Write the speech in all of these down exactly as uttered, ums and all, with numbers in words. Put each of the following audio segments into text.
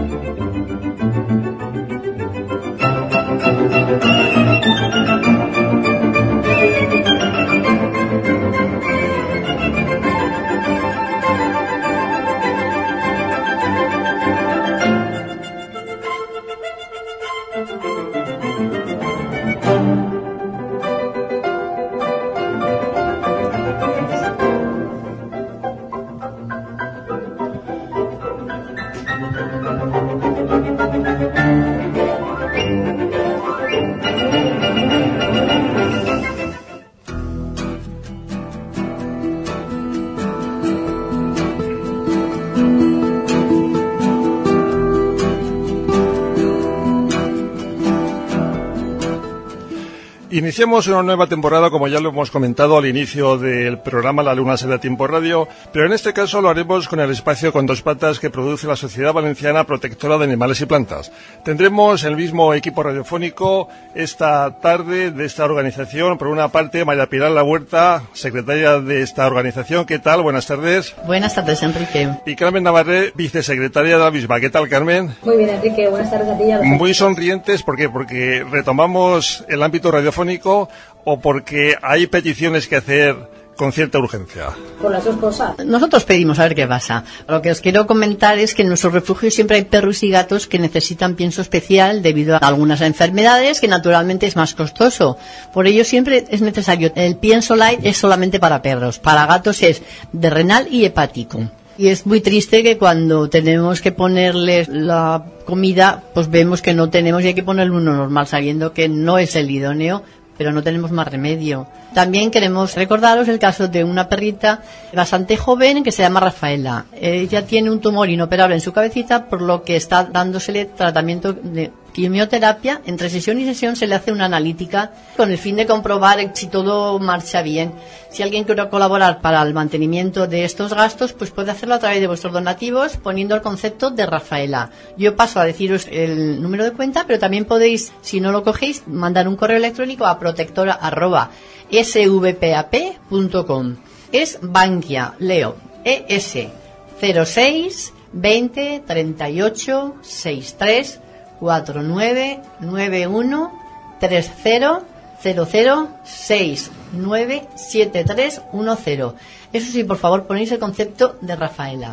Iniciamos una nueva temporada, como ya lo hemos comentado al inicio del programa La Luna se da tiempo radio, pero en este caso lo haremos con el espacio con dos patas que produce la Sociedad Valenciana Protectora de Animales y Plantas. Tendremos el mismo equipo radiofónico esta tarde de esta organización. Por una parte, María Pilar Lahuerta, secretaria de esta organización. ¿Qué tal? Buenas tardes. Buenas tardes, Enrique. Y Carmen Navarrete, vicesecretaria de la misma. ¿Qué tal, Carmen? Muy bien, Enrique. Buenas tardes a ti. A Muy sonrientes, ¿por qué? Porque retomamos el ámbito radiofónico o porque hay peticiones que hacer con cierta urgencia. Por las dos cosas. Nosotros pedimos a ver qué pasa. Lo que os quiero comentar es que en nuestros refugios siempre hay perros y gatos que necesitan pienso especial debido a algunas enfermedades que naturalmente es más costoso. Por ello siempre es necesario. El pienso light es solamente para perros. Para gatos es de renal y hepático. Y es muy triste que cuando tenemos que ponerles la comida, pues vemos que no tenemos y hay que ponerle uno normal, sabiendo que no es el idóneo, pero no tenemos más remedio. También queremos recordaros el caso de una perrita bastante joven que se llama Rafaela. Ella tiene un tumor inoperable en su cabecita, por lo que está dándosele tratamiento de quimioterapia. Entre sesión y sesión se le hace una analítica con el fin de comprobar si todo marcha bien. Si alguien quiere colaborar para el mantenimiento de estos gastos, pues puede hacerlo a través de vuestros donativos poniendo el concepto de Rafaela. Yo paso a deciros el número de cuenta, pero también podéis, si no lo cogéis, mandar un correo electrónico a protectora arroba svpap punto com. Es Bankia, Leo, E S cero seis veinte treinta y ocho sesenta y tres cuarenta y nueve noventa y uno treinta cero cero seis nueve siete tres uno cero. Eso sí, por favor, ponéis el concepto de Rafaela.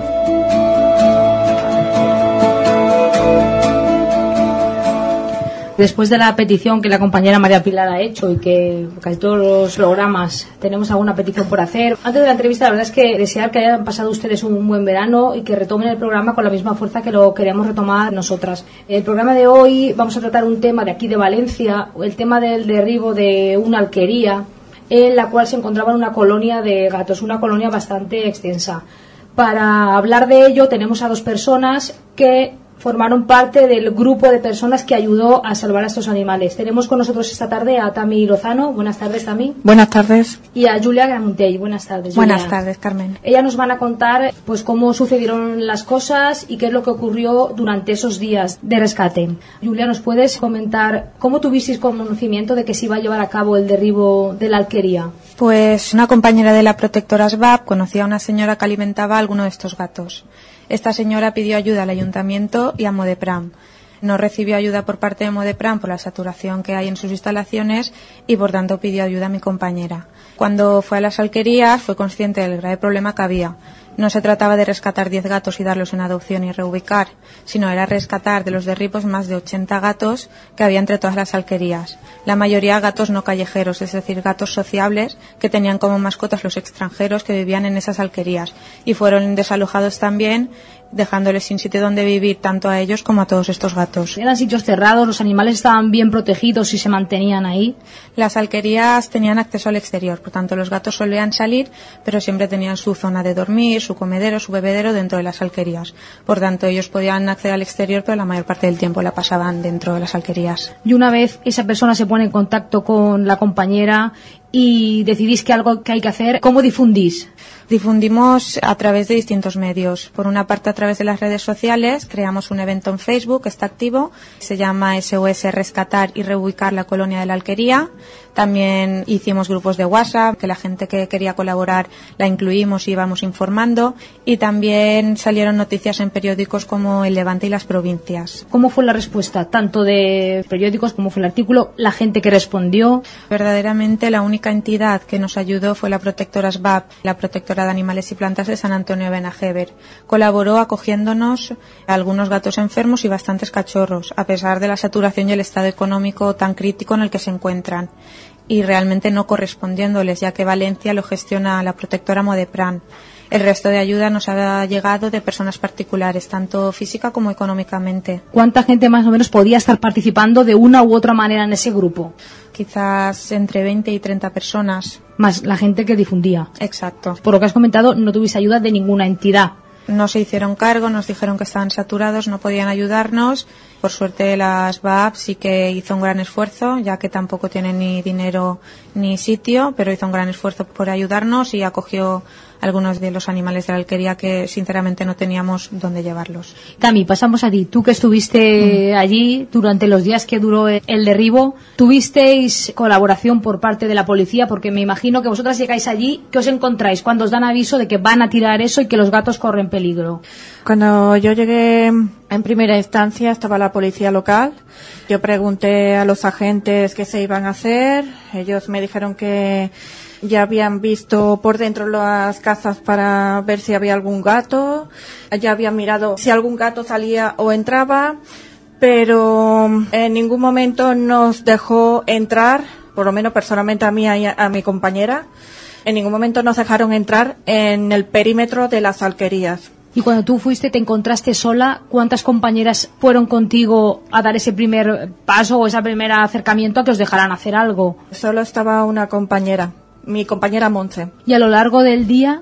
Después de la petición que la compañera María Pilar ha hecho y que casi todos los programas tenemos alguna petición por hacer, antes de la entrevista la verdad es que desear que hayan pasado ustedes un buen verano y que retomen el programa con la misma fuerza que lo queremos retomar nosotras. El programa de hoy vamos a tratar un tema de aquí de Valencia, el tema del derribo de una alquería en la cual se encontraba una colonia de gatos, una colonia bastante extensa. Para hablar de ello tenemos a dos personas que formaron parte del grupo de personas que ayudó a salvar a estos animales. Tenemos con nosotros esta tarde a Tami Lozano. Buenas tardes, Tami. Buenas tardes. Y a Julia Gramuntell. Buenas tardes, Julia. Buenas tardes, Carmen. Ellas nos van a contar pues cómo sucedieron las cosas y qué es lo que ocurrió durante esos días de rescate. Julia, ¿nos puedes comentar cómo tuvisteis conocimiento de que se iba a llevar a cabo el derribo de la alquería? Pues una compañera de la protectora S B A P conocía a una señora que alimentaba a alguno de estos gatos. Esta señora pidió ayuda al ayuntamiento y a Modepram. No recibió ayuda por parte de Modepram por la saturación que hay en sus instalaciones y por tanto pidió ayuda a mi compañera. Cuando fue a las alquerías fue consciente del grave problema que había. No se trataba de rescatar diez gatos y darlos en adopción y reubicar, sino era rescatar de los derribos más de ochenta gatos que había entre todas las alquerías. La mayoría gatos no callejeros, es decir, gatos sociables que tenían como mascotas los extranjeros que vivían en esas alquerías y fueron desalojados también, dejándoles sin sitio donde vivir tanto a ellos como a todos estos gatos. ¿Eran sitios cerrados? ¿Los animales estaban bien protegidos y se mantenían ahí? Las alquerías tenían acceso al exterior, por tanto los gatos solían salir, pero siempre tenían su zona de dormir, su comedero, su bebedero dentro de las alquerías. Por tanto ellos podían acceder al exterior, pero la mayor parte del tiempo la pasaban dentro de las alquerías. Y una vez esa persona se pone en contacto con la compañera y decidís que algo que hay que hacer, ¿cómo difundís? Difundimos a través de distintos medios. Por una parte, a través de las redes sociales, creamos un evento en Facebook, está activo, se llama S O S Rescatar y Reubicar la Colonia de la Alquería. También hicimos grupos de WhatsApp, que la gente que quería colaborar la incluimos y íbamos informando. Y también salieron noticias en periódicos como El Levante y Las Provincias. ¿Cómo fue la respuesta, tanto de periódicos como fue el artículo, la gente que respondió? Verdaderamente la única entidad que nos ayudó fue la protectora S B A P, la protectora de animales y plantas de San Antonio de Benajever. Colaboró acogiéndonos a algunos gatos enfermos y bastantes cachorros, a pesar de la saturación y el estado económico tan crítico en el que se encuentran, y realmente no correspondiéndoles, ya que Valencia lo gestiona la protectora Modepran. El resto de ayuda nos ha llegado de personas particulares, tanto física como económicamente. ¿Cuánta gente más o menos podía estar participando de una u otra manera en ese grupo? Quizás entre veinte y treinta personas. Más la gente que difundía. Exacto. Por lo que has comentado, no tuviste ayuda de ninguna entidad. No se hicieron cargo, nos dijeron que estaban saturados, no podían ayudarnos. Por suerte la S B A P sí que hizo un gran esfuerzo, ya que tampoco tiene ni dinero ni sitio, pero hizo un gran esfuerzo por ayudarnos y acogió algunos de los animales de la alquería que sinceramente no teníamos dónde llevarlos. Tami, pasamos a ti. Tú que estuviste mm. allí durante los días que duró el derribo, ¿tuvisteis colaboración por parte de la policía? Porque me imagino que vosotras llegáis allí, ¿qué os encontráis cuando os dan aviso de que van a tirar eso y que los gatos corren peligro? Cuando yo llegué en primera instancia estaba la policía local. Yo pregunté a los agentes qué se iban a hacer. Ellos me dijeron que ya habían visto por dentro las casas para ver si había algún gato. Ya habían mirado si algún gato salía o entraba, pero en ningún momento nos dejó entrar, por lo menos personalmente a mí y a, a mi compañera, en ningún momento nos dejaron entrar en el perímetro de las alquerías. Y cuando tú fuiste, te encontraste sola, ¿cuántas compañeras fueron contigo a dar ese primer paso o ese primer acercamiento a que os dejaran hacer algo? Solo estaba una compañera, mi compañera Montse. ¿Y a lo largo del día?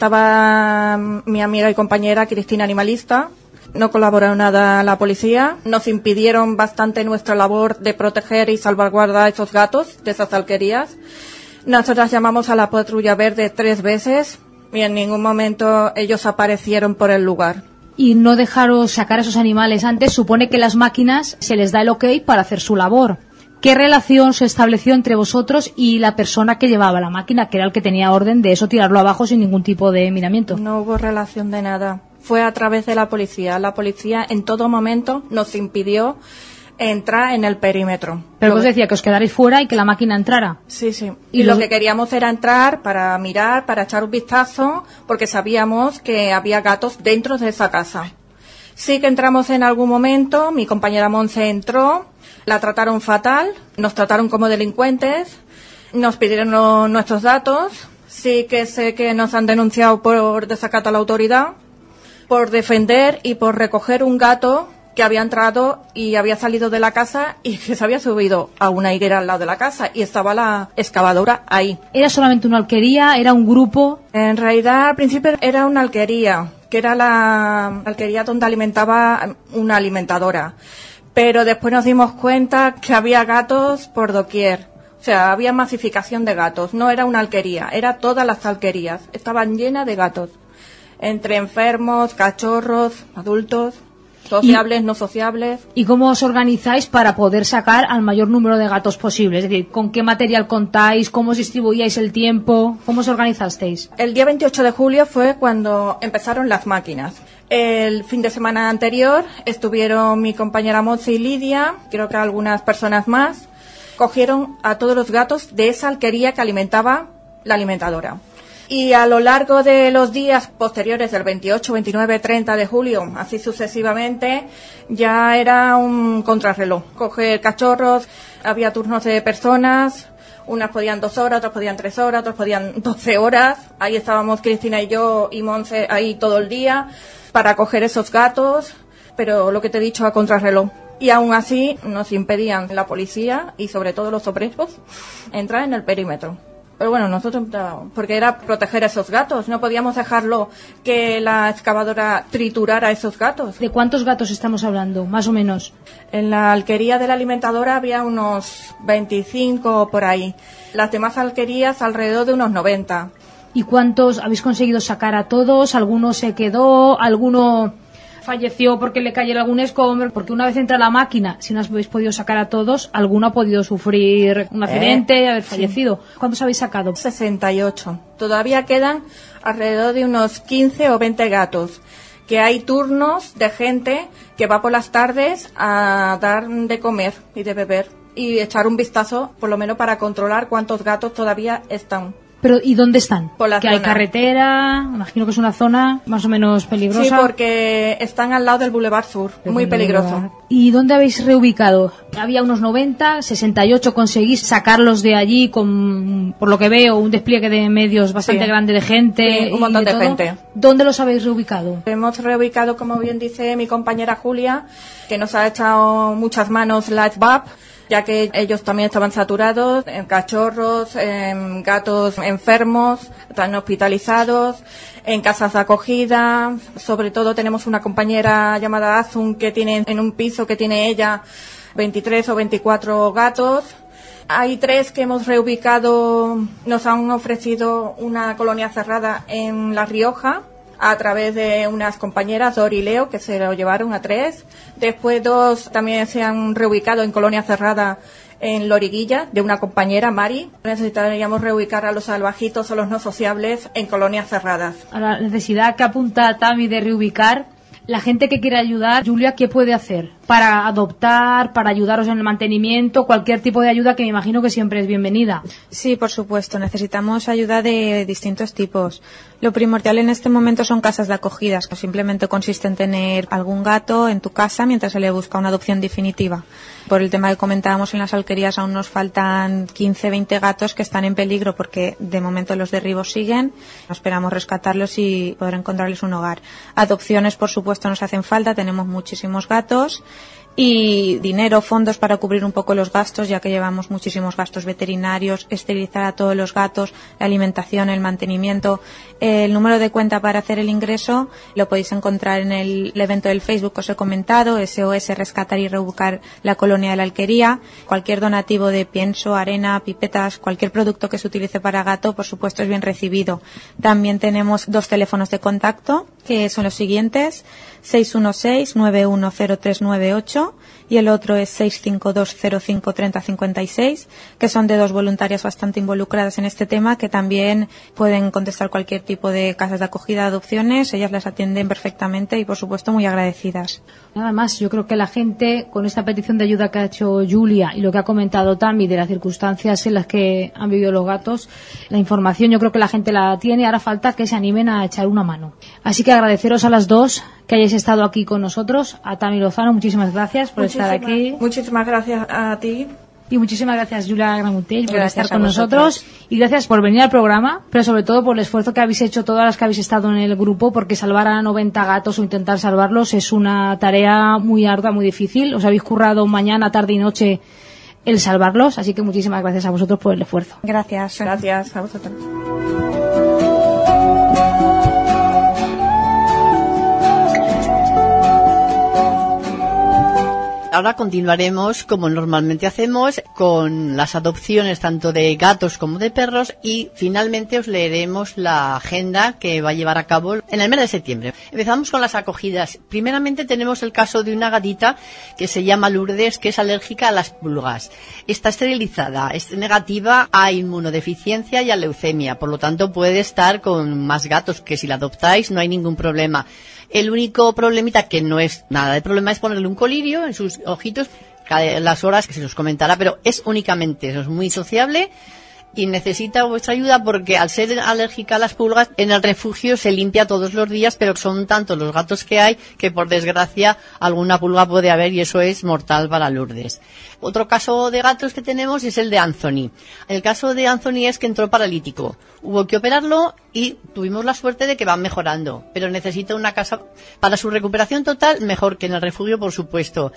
Estaba mi amiga y compañera Cristina Animalista. No colaboró nada la policía. Nos impidieron bastante nuestra labor de proteger y salvaguardar a esos gatos de esas alquerías. Nosotras llamamos a la patrulla verde tres veces y en ningún momento ellos aparecieron por el lugar. Y no dejaros sacar a esos animales antes, supone que las máquinas se les da el ok para hacer su labor. ¿Qué relación se estableció entre vosotros y la persona que llevaba la máquina, que era el que tenía orden de eso, tirarlo abajo sin ningún tipo de miramiento? No hubo relación de nada. Fue a través de la policía. La policía en todo momento nos impidió entrar en el perímetro. Pero os decía que os quedarais fuera y que la máquina entrara. Sí, sí. Y, y lo los... que queríamos era entrar para mirar, para echar un vistazo, porque sabíamos que había gatos dentro de esa casa. Sí que entramos en algún momento, mi compañera Montse entró, la trataron fatal, nos trataron como delincuentes, nos pidieron lo, nuestros datos. Sí que sé que nos han denunciado por desacato a la autoridad, por defender y por recoger un gato que había entrado y había salido de la casa y que se había subido a una higuera al lado de la casa y estaba la excavadora ahí. ¿Era solamente una alquería? ¿Era un grupo? En realidad, al principio era una alquería, que era la alquería donde alimentaba una alimentadora. Pero después nos dimos cuenta que había gatos por doquier. O sea, había masificación de gatos. No era una alquería, era todas las alquerías. Estaban llenas de gatos. Entre enfermos, cachorros, adultos, sociables, ¿Y, no sociables. ¿Y cómo os organizáis para poder sacar al mayor número de gatos posible? Es decir, ¿con qué material contáis? ¿Cómo os distribuíais el tiempo? ¿Cómo os organizasteis? El día veintiocho de julio fue cuando empezaron las máquinas. El fin de semana anterior estuvieron mi compañera Montse y Lidia, creo que algunas personas más, cogieron a todos los gatos de esa alquería que alimentaba la alimentadora. Y a lo largo de los días posteriores del veintiocho, veintinueve, treinta de julio, así sucesivamente, ya era un contrarreloj. Coger cachorros, había turnos de personas, unas podían dos horas, otras podían tres horas, otras podían doce horas. Ahí estábamos Cristina y yo y Montse ahí todo el día para coger esos gatos, pero lo que te he dicho a contrarreloj. Y aún así nos impedían la policía y sobre todo los obreros entrar en el perímetro. Pero bueno, nosotros, porque era proteger a esos gatos, no podíamos dejarlo que la excavadora triturara a esos gatos. ¿De cuántos gatos estamos hablando, más o menos? En la alquería de la alimentadora había unos veinticinco por ahí. Las demás alquerías alrededor de unos noventa. ¿Y cuántos habéis conseguido sacar a todos? ¿Alguno se quedó? ¿Alguno falleció porque le cayó algún escombro? Porque una vez entra la máquina, si no habéis podido sacar a todos, alguno ha podido sufrir un accidente y eh, haber fallecido. Sí. ¿Cuántos habéis sacado? sesenta y ocho. Todavía quedan alrededor de unos quince o veinte gatos, que hay turnos de gente que va por las tardes a dar de comer y de beber y echar un vistazo, por lo menos para controlar cuántos gatos todavía están. Pero ¿y dónde están? Por la que zona. Hay carretera, imagino que es una zona más o menos peligrosa. Sí, porque están al lado del Boulevard Sur, Pero muy peligroso. ¿Y dónde habéis reubicado? Había unos noventa, sesenta y ocho, conseguís sacarlos de allí con, por lo que veo, un despliegue de medios bastante sí. grande de gente. Sí, un montón de, de todo. gente. ¿Dónde los habéis reubicado? Hemos reubicado, como bien dice mi compañera Julia, que nos ha echado muchas manos la S B A P, ya que ellos también estaban saturados, en cachorros, en gatos enfermos, están hospitalizados, en casas de acogida. Sobre todo tenemos una compañera llamada Azun que tiene en un piso que tiene ella veintitrés o veinticuatro gatos. Hay tres que hemos reubicado, nos han ofrecido una colonia cerrada en La Rioja, a través de unas compañeras, Dori y Leo, que se lo llevaron a tres. Después dos también se han reubicado en colonia cerrada en Loriguilla, de una compañera, Mari. Necesitaríamos reubicar a los salvajitos o los no sociables en colonias cerradas. A la necesidad que apunta Tami de reubicar, la gente que quiere ayudar, Julia, ¿qué puede hacer? Para adoptar, para ayudaros en el mantenimiento, cualquier tipo de ayuda que me imagino que siempre es bienvenida. Sí, por supuesto, necesitamos ayuda de distintos tipos. Lo primordial en este momento son casas de acogidas, que simplemente consiste en tener algún gato en tu casa mientras se le busca una adopción definitiva. Por el tema que comentábamos en las alquerías, aún nos faltan quince, veinte gatos que están en peligro porque de momento los derribos siguen. Esperamos rescatarlos y poder encontrarles un hogar. Adopciones, por supuesto, nos hacen falta, tenemos muchísimos gatos. Y dinero, fondos para cubrir un poco los gastos, ya que llevamos muchísimos gastos veterinarios, esterilizar a todos los gatos, la alimentación, el mantenimiento. El número de cuenta para hacer el ingreso lo podéis encontrar en el, el evento del Facebook que os he comentado, S O S Rescatar y Reubicar la Colonia de la Alquería. Cualquier donativo de pienso, arena, pipetas, cualquier producto que se utilice para gato, por supuesto, es bien recibido. También tenemos dos teléfonos de contacto, que son los siguientes: seis uno seis, nueve uno cero tres nueve ocho y el otro es seis cinco dos cero cinco tres cero cinco seis, que son de dos voluntarias bastante involucradas en este tema, que también pueden contestar cualquier tipo de casas de acogida, adopciones. Ellas las atienden perfectamente y, por supuesto, muy agradecidas. Nada más, yo creo que la gente, con esta petición de ayuda que ha hecho Julia y lo que ha comentado Tami de las circunstancias en las que han vivido los gatos, la información yo creo que la gente la tiene. Ahora falta que se animen a echar una mano. Así que agradeceros a las dos que hayáis estado aquí con nosotros. A Tami Lozano, muchísimas gracias por muchísimas, estar aquí. Muchísimas gracias a ti. Y muchísimas gracias, Julia Gramutell, por Gracias estar con nosotros. Y gracias por venir al programa, pero sobre todo por el esfuerzo que habéis hecho todas las que habéis estado en el grupo, porque salvar a noventa gatos o intentar salvarlos es una tarea muy ardua, muy difícil. Os habéis currado mañana, tarde y noche el salvarlos, así que muchísimas gracias a vosotros por el esfuerzo. Gracias. Gracias a vosotros. Ahora continuaremos, como normalmente hacemos, con las adopciones tanto de gatos como de perros, y finalmente os leeremos la agenda que va a llevar a cabo en el mes de septiembre. Empezamos con las acogidas. Primeramente tenemos el caso de una gatita que se llama Lourdes, que es alérgica a las pulgas. Está esterilizada, es negativa a inmunodeficiencia y a leucemia, por lo tanto puede estar con más gatos, que si la adoptáis no hay ningún problema. El único problemita, que no es nada de problema, es ponerle un colirio en sus ojitos cada las horas que se os comentará, pero es únicamente eso, es muy sociable y necesita vuestra ayuda porque al ser alérgica a las pulgas, en el refugio se limpia todos los días, pero son tantos los gatos que hay que por desgracia alguna pulga puede haber y eso es mortal para Lourdes. Otro caso de gatos que tenemos es el de Anthony. El caso de Anthony es que entró paralítico. Hubo que operarlo y tuvimos la suerte de que va mejorando, pero necesita una casa para su recuperación total, mejor que en el refugio, por supuesto.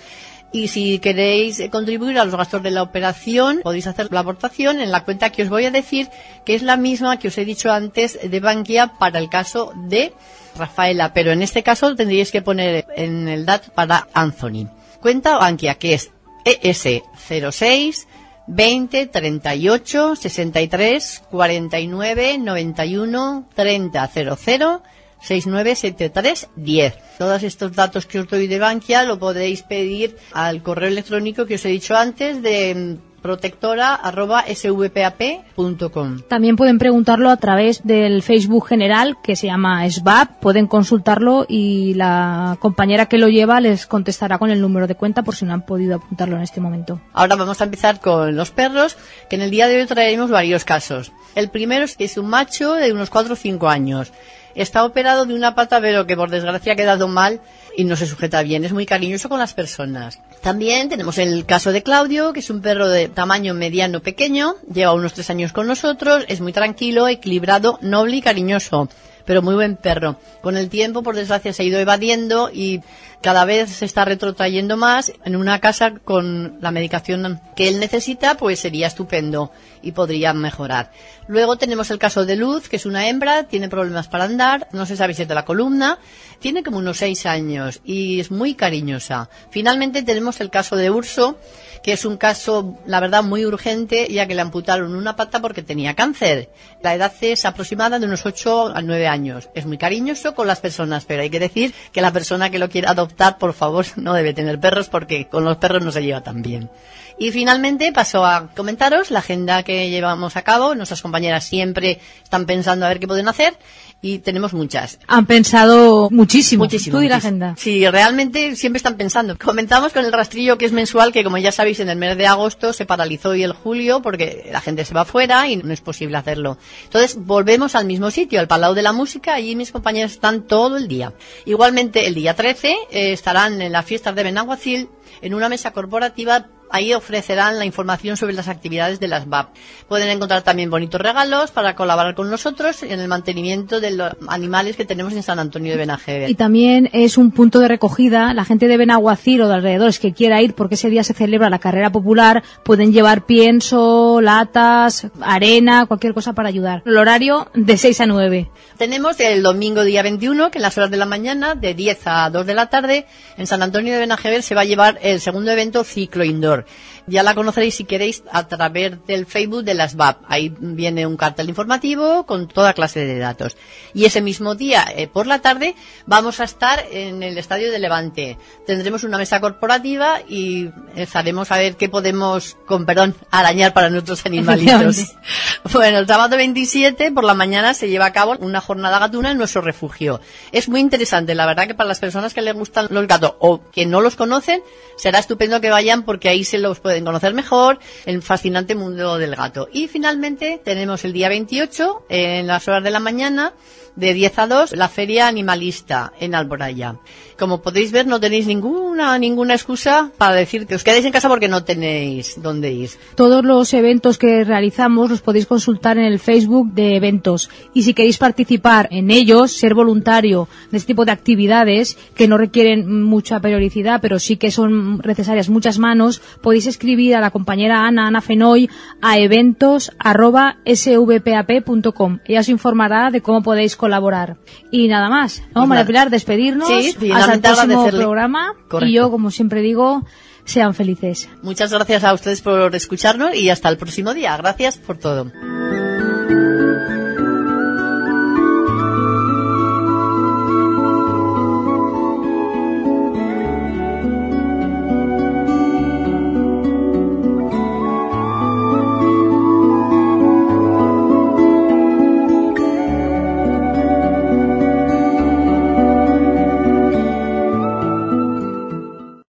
Y si queréis contribuir a los gastos de la operación, podéis hacer la aportación en la cuenta que os voy a decir, que es la misma que os he dicho antes de Bankia para el caso de Rafaela, pero en este caso tendríais que poner en el D A T para Anthony. Cuenta Bankia, que es E S cero seis veinte treinta y ocho sesenta y tres cuarenta y nueve noventa y uno treinta cero cero seis nueve siete tres diez. Todos estos datos que os doy de Bankia lo podéis pedir al correo electrónico que os he dicho antes de protectora arroba svpap punto com. También pueden preguntarlo a través del Facebook general que se llama S B A P. Pueden consultarlo y la compañera que lo lleva les contestará con el número de cuenta por si no han podido apuntarlo en este momento. Ahora vamos a empezar con los perros, que en el día de hoy traeremos varios casos. El primero es que es un macho de unos cuatro o cinco años. Está operado de una pata, pero que por desgracia ha quedado mal y no se sujeta bien. Es muy cariñoso con las personas. También tenemos el caso de Claudio, que es un perro de tamaño mediano pequeño. Lleva unos tres años con nosotros. Es muy tranquilo, equilibrado, noble y cariñoso, pero muy buen perro. Con el tiempo, por desgracia, se ha ido evadiendo y cada vez se está retrotrayendo más. En una casa con la medicación que él necesita, pues sería estupendo y podría mejorar. Luego tenemos el caso de Luz, que es una hembra, tiene problemas para andar, no se sabe si es de la columna, tiene como unos seis años y es muy cariñosa. Finalmente tenemos el caso de Urso, que es un caso, la verdad, muy urgente, ya que le amputaron una pata porque tenía cáncer. La edad es aproximada de unos ocho a nueve años. Es muy cariñoso con las personas, pero hay que decir que la persona que lo quiera adoptar, por favor, no debe tener perros porque con los perros no se lleva tan bien. Y finalmente paso a comentaros la agenda que llevamos a cabo. Nuestras compañeras siempre están pensando a ver qué pueden hacer y tenemos muchas. Han pensado muchísimo. Muchísimo. Tú y la muchísimo. agenda. Sí, realmente siempre están pensando. Comentamos con el rastrillo que es mensual, que como ya sabéis en el mes de agosto se paralizó y el julio porque la gente se va fuera y no es posible hacerlo. Entonces volvemos al mismo sitio, al Palau de la Música. Allí mis compañeras están todo el día. Igualmente el día trece eh, estarán en las fiestas de Benaguacil en una mesa corporativa. Ahí ofrecerán la información sobre las actividades de las B A P. Pueden encontrar también bonitos regalos para colaborar con nosotros en el mantenimiento de los animales que tenemos en San Antonio de Benajever. Y también es un punto de recogida. La gente de Benaguacil o de alrededores que quiera ir, porque ese día se celebra la carrera popular, pueden llevar pienso, latas, arena, cualquier cosa para ayudar. El horario de seis a nueve. Tenemos el domingo día veintiuno, que en las horas de la mañana, de diez a dos de la tarde, en San Antonio de Benajever se va a llevar el segundo evento Ciclo Indoor. Ya la conoceréis si queréis a través del Facebook de las B A P. Ahí viene un cartel informativo con toda clase de datos. Y ese mismo día, eh, por la tarde, vamos a estar en el Estadio de Levante. Tendremos una mesa corporativa y estaremos a ver qué podemos, con perdón, arañar para nuestros animalitos. Bueno, el sábado veintisiete por la mañana se lleva a cabo una jornada gatuna en nuestro refugio. Es muy interesante, la verdad que para las personas que les gustan los gatos o que no los conocen, será estupendo que vayan porque ahí se los pueden conocer mejor, el fascinante mundo del gato. Y finalmente tenemos el día veintiocho, en las horas de la mañana, de diez a dos, la feria animalista en Alboraya. Como podéis ver, no tenéis ninguna ninguna excusa para decir que os quedéis en casa porque no tenéis dónde ir. Todos los eventos que realizamos los podéis consultar en el Facebook de eventos. Y si queréis participar en ellos, ser voluntario de este tipo de actividades que no requieren mucha periodicidad, pero sí que son necesarias muchas manos, podéis escribir a la compañera Ana, Ana Fenoy, a eventos arroba svpap punto com. Ella os informará de cómo podéis colaborar. Y nada más, ¿no, María Pilar? Despedirnos. Sí, hasta el próximo programa. Correcto. Y yo, como siempre digo, sean felices. Muchas gracias a ustedes por escucharnos y hasta el próximo día. Gracias por todo.